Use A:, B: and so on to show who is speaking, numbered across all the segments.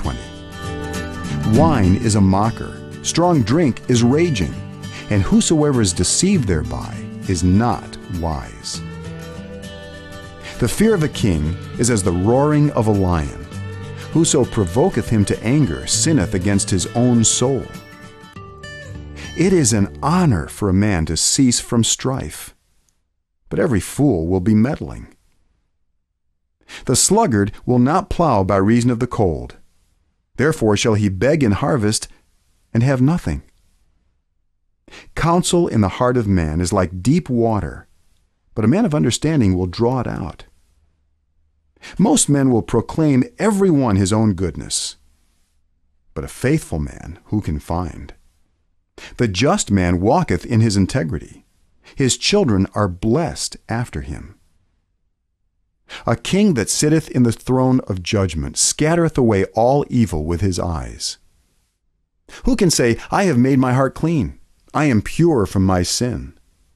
A: 20. Wine is a mocker, strong drink is raging, and whosoever is deceived thereby is not wise. The fear of a king is as the roaring of a lion. Whoso provoketh him to anger sinneth against his own soul. It is an honor for a man to cease from strife, but every fool will be meddling. The sluggard will not plow by reason of the cold. Therefore shall he beg in harvest and have nothing. Counsel in the heart of man is like deep water, but a man of understanding will draw it out. Most men will proclaim every one his own goodness, but a faithful man who can find? The just man walketh in his integrity. His children are blessed after him. A king that sitteth in the throne of judgment scattereth away all evil with his eyes. Who can say, I have made my heart clean, I am pure from my sin?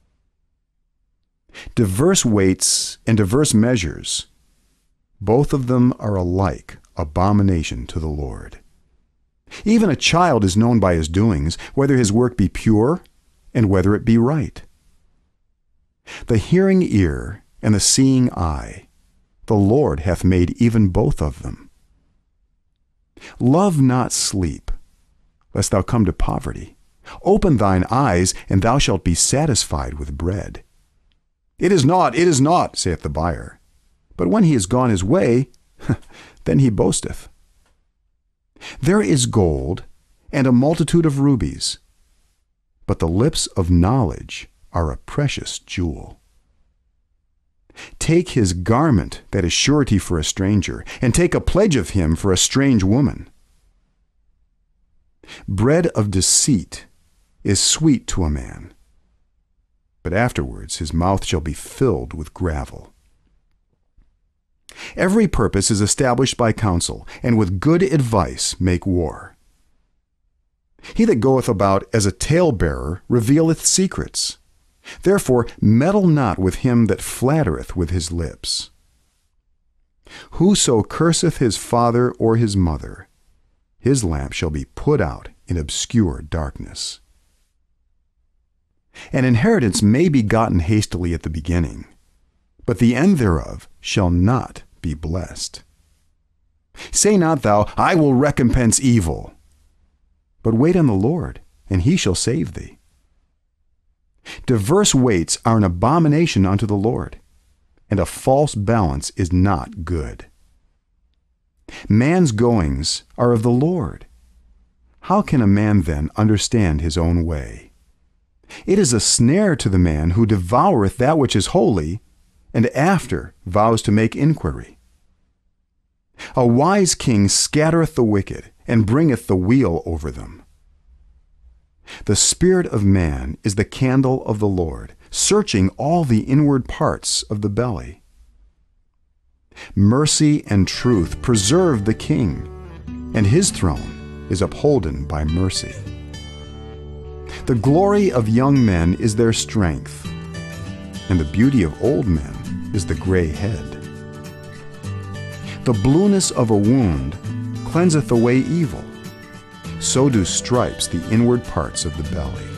A: Diverse weights and diverse measures, both of them are alike abomination to the Lord. Even a child is known by his doings, whether his work be pure and whether it be right. The hearing ear and the seeing eye, the Lord hath made even both of them. Love not sleep, lest thou come to poverty. Open thine eyes, and thou shalt be satisfied with bread. It is not, saith the buyer. But when he is gone his way, then he boasteth. There is gold and a multitude of rubies, but the lips of knowledge are a precious jewel. Take his garment that is surety for a stranger, and take a pledge of him for a strange woman. Bread of deceit is sweet to a man, but afterwards his mouth shall be filled with gravel. Every purpose is established by counsel, and with good advice make war. He that goeth about as a talebearer revealeth secrets. Therefore meddle not with him that flattereth with his lips. Whoso curseth his father or his mother, his lamp shall be put out in obscure darkness. An inheritance may be gotten hastily at the beginning, but the end thereof shall not be blessed. Say not thou, I will recompense evil, but wait on the Lord, and he shall save thee. Diverse weights are an abomination unto the Lord, and a false balance is not good. Man's goings are of the Lord. How can a man then understand his own way? It is a snare to the man who devoureth that which is holy, and after vows to make inquiry. A wise king scattereth the wicked, and bringeth the weal over them. The spirit of man is the candle of the Lord, searching all the inward parts of the belly. Mercy and truth preserve the king, and his throne is upholden by mercy. The glory of young men is their strength, and the beauty of old men is the gray head. The blueness of a wound cleanseth away evil, so do stripes the inward parts of the belly.